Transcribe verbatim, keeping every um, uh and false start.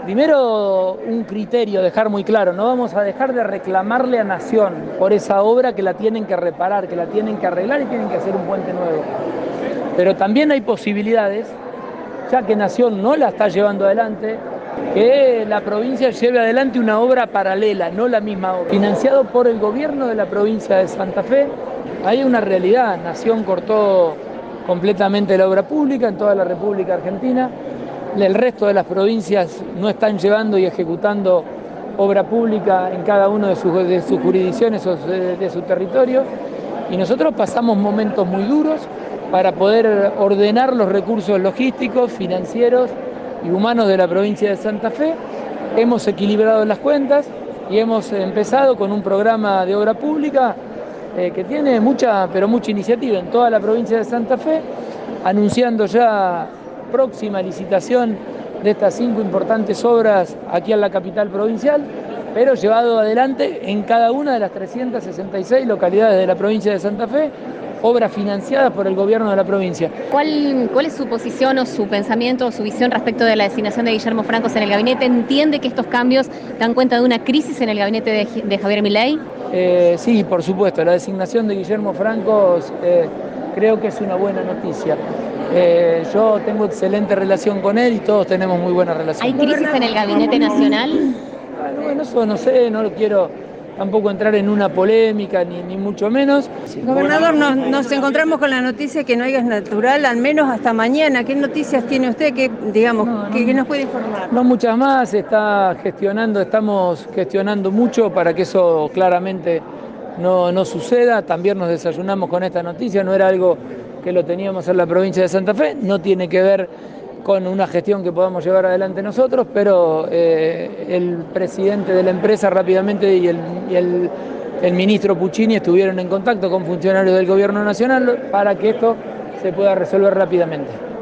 Primero, un criterio, dejar muy claro, no vamos a dejar de reclamarle a Nación por esa obra que la tienen que reparar, que la tienen que arreglar y tienen que hacer un puente nuevo. Pero también hay posibilidades, ya que Nación no la está llevando adelante, que la provincia lleve adelante una obra paralela, no la misma obra, financiado por el gobierno de la provincia de Santa Fe. Hay una realidad, Nación cortó completamente la obra pública en toda la República Argentina. El resto de las provincias no están llevando y ejecutando obra pública en cada una de sus, de sus jurisdicciones o de, de su territorio. Y nosotros pasamos momentos muy duros para poder ordenar los recursos logísticos, financieros y humanos de la provincia de Santa Fe. Hemos equilibrado las cuentas y hemos empezado con un programa de obra pública eh, que tiene mucha, pero mucha iniciativa en toda la provincia de Santa Fe, anunciando ya próxima licitación de estas cinco importantes obras aquí en la capital provincial, pero llevado adelante en cada una de las trescientas sesenta y seis localidades de la provincia de Santa Fe, obras financiadas por el gobierno de la provincia. ¿Cuál, cuál es su posición o su pensamiento o su visión respecto de la designación de Guillermo Francos en el gabinete? ¿Entiende que estos cambios dan cuenta de una crisis en el gabinete de, de Javier Milei? Eh, sí, por supuesto, la designación de Guillermo Francos eh, creo que es una buena noticia. Eh, yo tengo excelente relación con él y todos tenemos muy buena relación. ¿Hay crisis en el gabinete nacional? Bueno, eso no sé, no quiero tampoco entrar en una polémica, ni, ni mucho menos. Gobernador, nos, nos encontramos con la noticia que no hay gas natural, al menos hasta mañana. ¿Qué noticias tiene usted que, digamos, no, no, que, que nos puede informar? No muchas más, está gestionando, estamos gestionando mucho para que eso claramente no, no suceda. También nos desayunamos con esta noticia, no era algo que lo teníamos en la provincia de Santa Fe, no tiene que ver con una gestión que podamos llevar adelante nosotros, pero eh, el presidente de la empresa rápidamente y, el, y el, el ministro Puccini estuvieron en contacto con funcionarios del gobierno nacional para que esto se pueda resolver rápidamente.